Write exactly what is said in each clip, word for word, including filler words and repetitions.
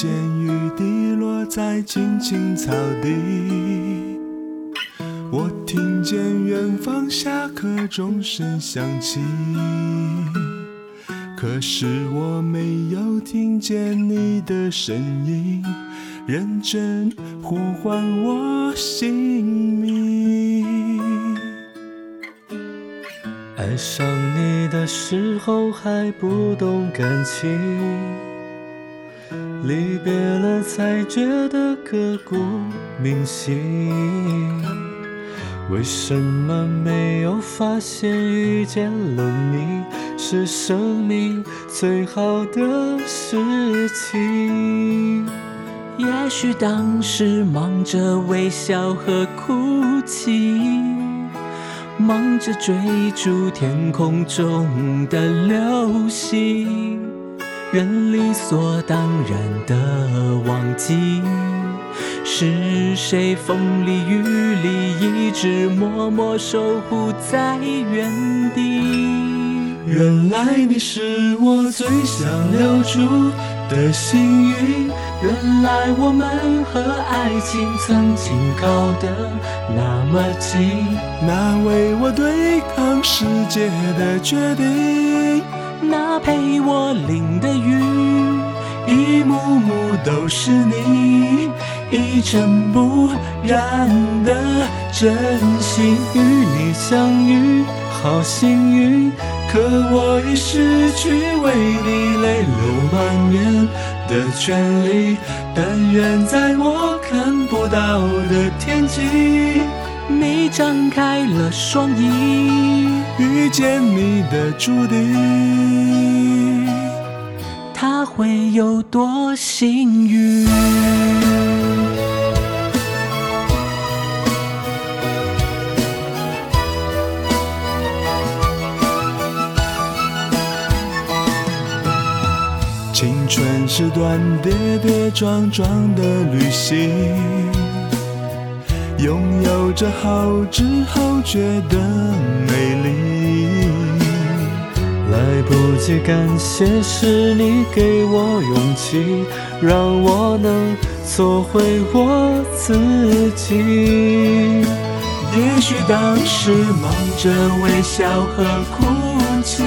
见雨滴落在青青草地，我听见远方下课钟声响起，可是我没有听见你的声音，认真呼唤我姓名。 爱上你的时候还不懂感情，离别了才觉得刻骨铭心。为什么没有发现遇见了你是生命最好的事情？ 也许当时忙着微笑和哭泣，忙着追逐天空中的流星，人理所当然的忘记是谁风里雨里一直默默守护在原地。 原来你是我最想留住的幸运， 原来我们和爱情曾经靠得那么近， 那为我对抗世界的决定， 那陪我淋的雨， 一幕幕都是你，一尘不染的真心。与你相遇好幸运，可我已失去为你泪流满面的权利，但愿在我看不到的天际， 你张开了双翼， 遇见你的注定， 他会有多幸运？ 青春是段跌跌撞撞的旅行，拥有着好之后觉得美丽， 来不及感谢是你给我勇气，让我能做回我自己。 也许当时忙着微笑和哭泣，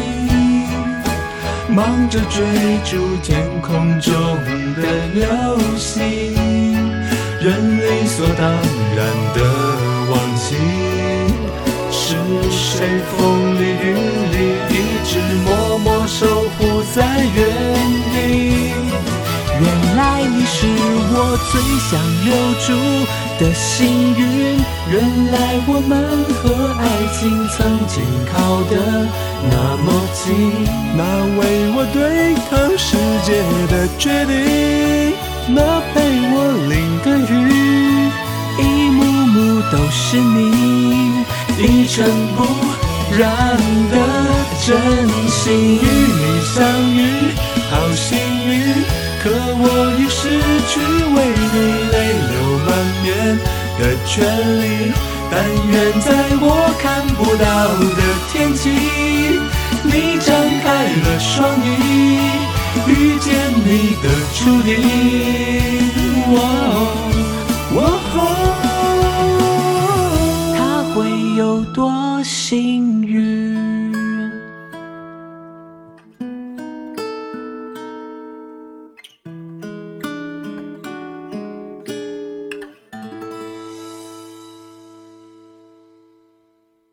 忙着追逐天空中的流星，人理所当然的忘记是谁风里雨里一直默默守护在原地。 原来你是我最想留住的幸运，原来我们和爱情曾经靠得那么近， 那为我对抗世界的决定， 那陪我淋的雨，一幕幕都是你， 一尘不染的真心。与你相遇好幸运，可我已失去为你泪流满面的权利，但愿在我看不到的天际，你张开了双翼，遇见你的注定。 他会有多幸运？